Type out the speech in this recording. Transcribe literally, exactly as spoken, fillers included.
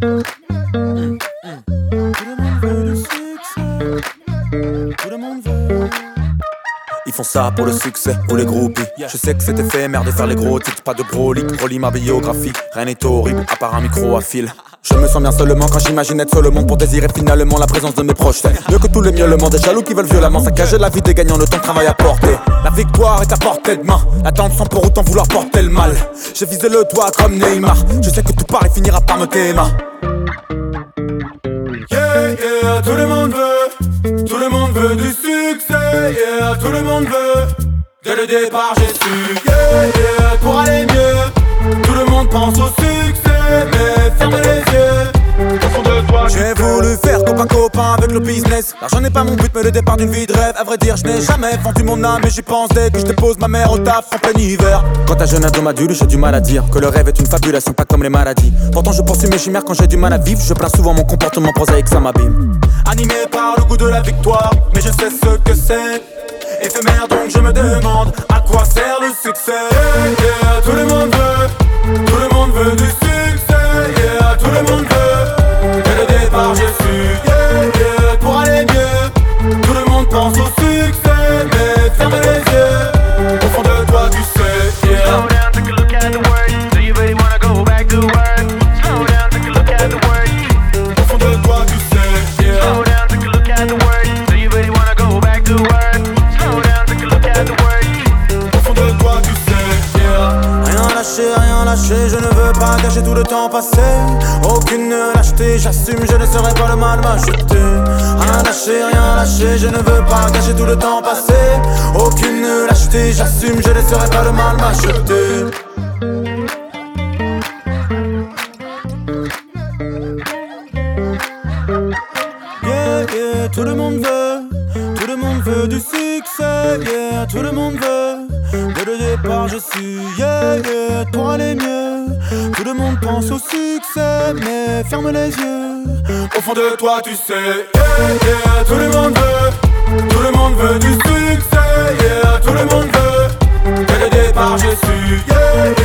mm, mm. Tout le monde veut du succès. Tout le monde veut. Ils font ça pour le succès, ou les groupies. Je sais que c'est éphémère de faire les gros titres. Pas de gros leaks, relis ma biographie. Rien n'est horrible, à part un micro à fil. Je me sens bien seulement quand j'imagine être seul au monde pour désirer finalement la présence de mes proches. C'est mieux que tous les mieux, le monde est jaloux qui veulent violemment saccager la vie des gagnants, le temps de travail à porter. La victoire est à portée de main, l'attente sans pour autant vouloir porter le mal. J'ai visé le toit comme Neymar, je sais que tout part et finira par me t'aimer. Yeah, yeah, tout le monde veut, tout le monde veut du succès, yeah, tout le monde veut. Dès le départ j'ai su, yeah, yeah, pour aller mieux. Tout le monde pense au succès, mais ferme les yeux. Au fond de toi, j'ai voulu faire copain-copain avec le business. L'argent n'est pas mon but, mais le départ d'une vie de rêve. À vrai dire, je n'ai jamais vendu mon âme, mais j'y pense dès que je dépose ma mère au taf en plein hiver. Quand un jeune ado adulte, j'ai du mal à dire que le rêve est une fabulation, pas comme les maladies. Pourtant, je poursuis mes chimères quand j'ai du mal à vivre. Je plains souvent mon comportement prosaïque, ça m'abîme. Animé par le goût de la victoire, mais je sais ce que c'est. Éphémère, donc je me demande à quoi sert le succès. Yeah, yeah, tout le monde veut, tout le monde veut du succès. Yeah, tout le monde veut. Dès le départ j'ai su, yeah, yeah, pour aller mieux. Tout le monde pense au succès, mais ferme les yeux. Au fond de toi tu sais, yeah. Slow down, take a look at the words. Do you really wanna go back to work? Slow down, take a look at the words. Au fond de toi tu sais, yeah. Slow down, take a look at the words. Do you really wanna go back to work? Slow down, take a look at the words. Au fond de toi tu sais, yeah. Rien lâcher, rien lâcher, je ne veux pas gâcher tout le temps passé. Aucune lâcheté, j'assume, je ne serai pas le mal m'acheter. Rien lâcher, rien lâcher, je ne veux pas gâcher tout le temps passé. Aucune lâcheté, j'assume, je ne serai pas le mal m'acheter. Yeah, yeah, tout le monde veut, tout le monde veut du succès, yeah, tout le monde veut. Dès le départ je suis, yeah, yeah, pour aller mieux. Tout le monde pense au succès, mais ferme les yeux. Au fond de toi tu sais, yeah, yeah, tout le monde veut, tout le monde veut du succès, yeah, tout le monde veut. Dès le départ j'ai su, yeah,